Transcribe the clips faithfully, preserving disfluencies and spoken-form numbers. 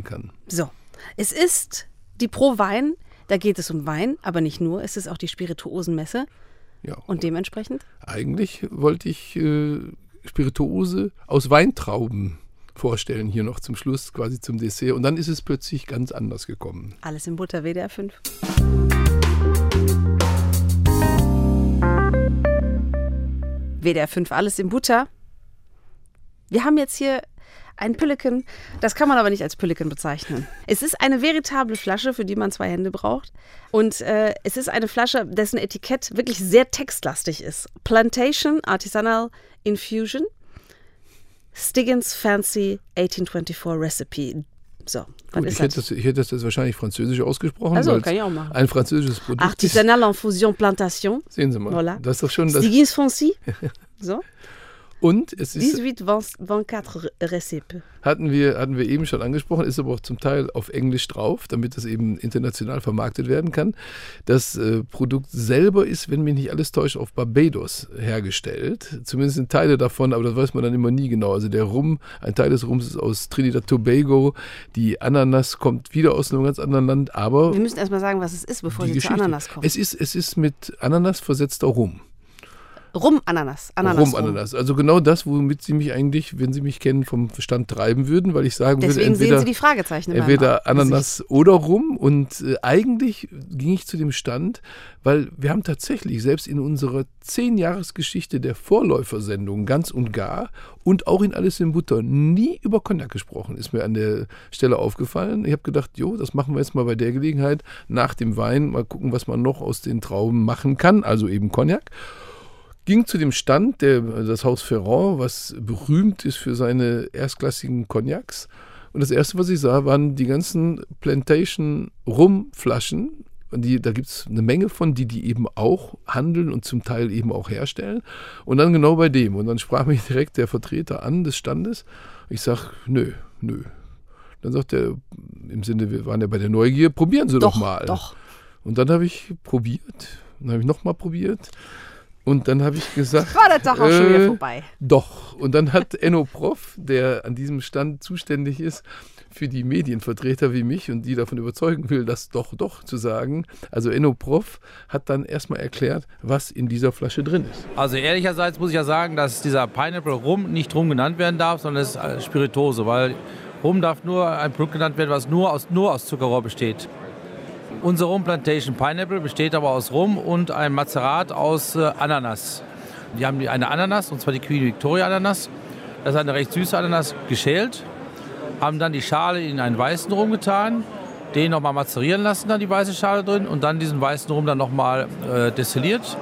kann. So, es ist die Pro Wein, da geht es um Wein, aber nicht nur, es ist auch die Spirituosenmesse. Ja. Und dementsprechend? Eigentlich wollte ich äh, Spirituose aus Weintrauben vorstellen, hier noch zum Schluss, quasi zum Dessert. Und dann ist es plötzlich ganz anders gekommen. Alles in Butter, W D R fünf. W D R fünf, alles in Butter. Wir haben jetzt hier ein Pülliken, das kann man aber nicht als Pülliken bezeichnen. Es ist eine veritable Flasche, für die man zwei Hände braucht. Und äh, es ist eine Flasche, dessen Etikett wirklich sehr textlastig ist. Plantation Artisanal Infusion, Stiggins Fancy achtzehnhundertvierundzwanzig Recipe. So, was Gut, ist ich, das? hätte das, ich hätte das jetzt wahrscheinlich französisch ausgesprochen. Also, weil kann ich auch machen. Ein französisches Produkt Artisanal Infusion Plantation. Sehen Sie mal, Voilà. das ist doch schon das. Stiggins Fancy. So. Und es ist, achtzehn vierundzwanzig Recipe. hatten wir, hatten wir eben schon angesprochen, ist aber auch zum Teil auf Englisch drauf, damit es eben international vermarktet werden kann. Das äh, Produkt selber ist, wenn mich nicht alles täuscht, auf Barbados hergestellt. Zumindest sind Teile davon, aber das weiß man dann immer nie genau. Also der Rum, ein Teil des Rums ist aus Trinidad Tobago, die Ananas kommt wieder aus einem ganz anderen Land, aber Wir müssen erstmal sagen, was es ist, bevor die Sie Geschichte. zu Ananas kommen. Es ist, es ist mit Ananas versetzter Rum. Rum-Ananas. Ananas Rum-Ananas. Also genau das, womit Sie mich eigentlich, wenn Sie mich kennen, vom Verstand treiben würden, weil ich sagen Deswegen würde, entweder, sehen Sie die Fragezeichen in meinem entweder Ananas Gesicht. oder Rum. Und äh, eigentlich ging ich zu dem Stand, weil wir haben tatsächlich selbst in unserer zehn-Jahres-Geschichte der Vorläufersendung ganz und gar und auch in Alles in Butter nie über Cognac gesprochen, ist mir an der Stelle aufgefallen. Ich habe gedacht, jo, das machen wir jetzt mal bei der Gelegenheit, nach dem Wein mal gucken, was man noch aus den Trauben machen kann, also eben Cognac. Ging zu dem Stand, der, das Haus Ferrand, was berühmt ist für seine erstklassigen Cognacs. Und das Erste, was ich sah, waren die ganzen Plantation-Rumflaschen. Die, da gibt es eine Menge von, die die eben auch handeln und zum Teil eben auch herstellen. Und dann genau bei dem. Und dann sprach mich direkt der Vertreter an des Standes. Ich sage, nö, nö. Dann sagt er, im Sinne, wir waren ja bei der Neugier, probieren Sie doch, Doch, mal. doch. Und dann habe ich probiert. Dann habe ich nochmal probiert. Und dann habe ich gesagt, War der Tag auch schon wieder äh, vorbei. doch. Und dann hat Enno Prof, der an diesem Stand zuständig ist, für die Medienvertreter wie mich und die davon überzeugen will, das doch, doch zu sagen. Also Enno Prof hat dann erstmal erklärt, was in dieser Flasche drin ist. Also ehrlicherseits muss ich ja sagen, dass dieser Pineapple Rum nicht Rum genannt werden darf, sondern es ist Spirituose, weil Rum darf nur ein Produkt genannt werden, was nur aus, nur aus Zuckerrohr besteht. Unser Rum Plantation Pineapple besteht aber aus Rum und einem Mazerat aus äh, Ananas. Wir haben eine Ananas, und zwar die Queen Victoria Ananas. Das ist eine recht süße Ananas, geschält. Haben dann die Schale in einen weißen Rum getan, den nochmal mazerieren lassen, dann die weiße Schale drin und dann diesen weißen Rum dann nochmal äh, destilliert.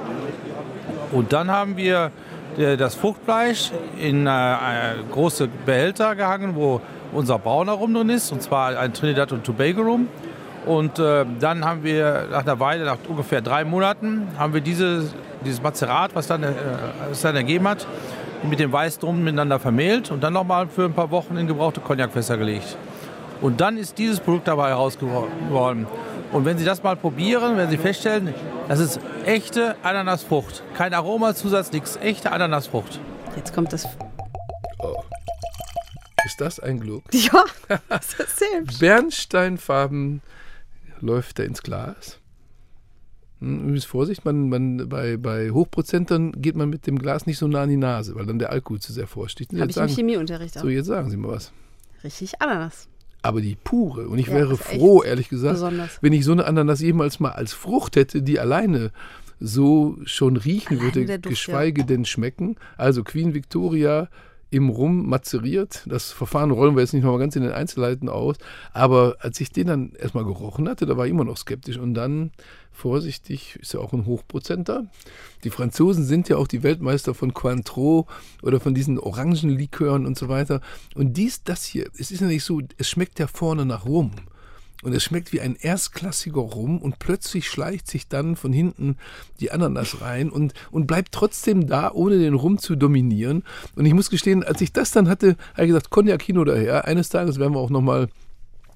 Und dann haben wir äh, das Fruchtfleisch in äh, große Behälter gehangen, wo unser brauner Rum drin ist, und zwar ein Trinidad und Tobago Rum. Und äh, dann haben wir nach einer Weile, nach ungefähr drei Monaten, haben wir diese, dieses Mazerat, was dann, äh, was dann ergeben hat, mit dem weißen Rum miteinander vermehlt und dann nochmal für ein paar Wochen in gebrauchte Cognacfässer gelegt. Und dann ist dieses Produkt dabei herausgeworden. Und wenn Sie das mal probieren, werden Sie feststellen, das ist echte Ananasfrucht. Kein Aromazusatz, nichts, echte Ananasfrucht. Jetzt kommt das. Oh. Ist das ein Glück? Ja, das ist selbst. Bernsteinfarben läuft er ins Glas. Übrigens Vorsicht, man, man, bei, bei Hochprozentern geht man mit dem Glas nicht so nah an die Nase, weil dann der Alkohol zu sehr vorsticht. Habe ich im Chemieunterricht auch. So, jetzt sagen Sie mal was. Richtig Ananas. Aber die pure, und ich Ja, wäre ist echt froh, ehrlich gesagt, besonders. wenn ich so eine Ananas jemals mal als Frucht hätte, die alleine so schon riechen Alleine würde, der Duft, geschweige ja. denn schmecken. Also Queen Victoria im Rum mazeriert. Das Verfahren rollen wir jetzt nicht noch mal ganz in den Einzelheiten aus. Aber als ich den dann erstmal gerochen hatte, da war ich immer noch skeptisch. Und dann, vorsichtig, ist ja auch ein Hochprozenter. Die Franzosen sind ja auch die Weltmeister von Cointreau oder von diesen Orangenlikören und so weiter. Und dies, das hier, es ist ja nicht so, es schmeckt ja vorne nach Rum. Und es schmeckt wie ein erstklassiger Rum und plötzlich schleicht sich dann von hinten die Ananas rein und, und bleibt trotzdem da, ohne den Rum zu dominieren. Und ich muss gestehen, als ich das dann hatte, habe ich gesagt, Cognac hin oder her. Eines Tages werden wir auch nochmal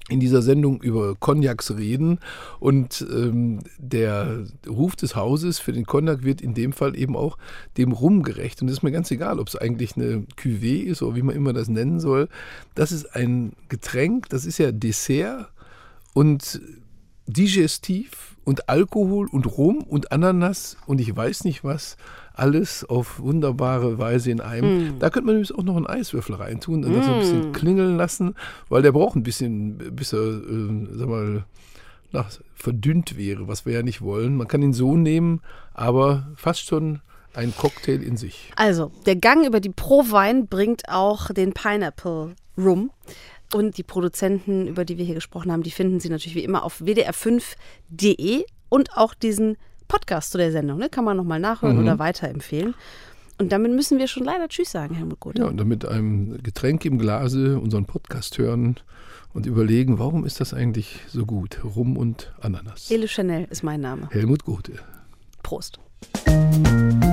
in dieser Sendung über Cognacs reden und ähm, der Ruf des Hauses für den Cognac wird in dem Fall eben auch dem Rum gerecht. Und es ist mir ganz egal, ob es eigentlich eine Cuvée ist oder wie man immer das nennen soll. Das ist ein Getränk, das ist ja Dessert und digestiv und Alkohol und Rum und Ananas und ich weiß nicht was, alles auf wunderbare Weise in einem. Mm. Da könnte man übrigens auch noch einen Eiswürfel reintun und mm. das ein bisschen klingeln lassen, weil der braucht ein bisschen, bis er, äh, sag mal, nach, verdünnt wäre, was wir ja nicht wollen. Man kann ihn so nehmen, aber fast schon ein Cocktail in sich. Also, der Gang über die Pro-Wein bringt auch den Pineapple Rum. Und die Produzenten, über die wir hier gesprochen haben, die finden Sie natürlich wie immer auf w d r fünf punkt d e und auch diesen Podcast zu der Sendung. Ne? Kann man nochmal nachhören mhm. oder weiterempfehlen. Und damit müssen wir schon leider Tschüss sagen, Helmut Gothe. Ja, und dann mit einem Getränk im Glase unseren Podcast hören und überlegen, warum ist das eigentlich so gut? Rum und Ananas. Ele Chanel ist mein Name. Helmut Gothe. Prost.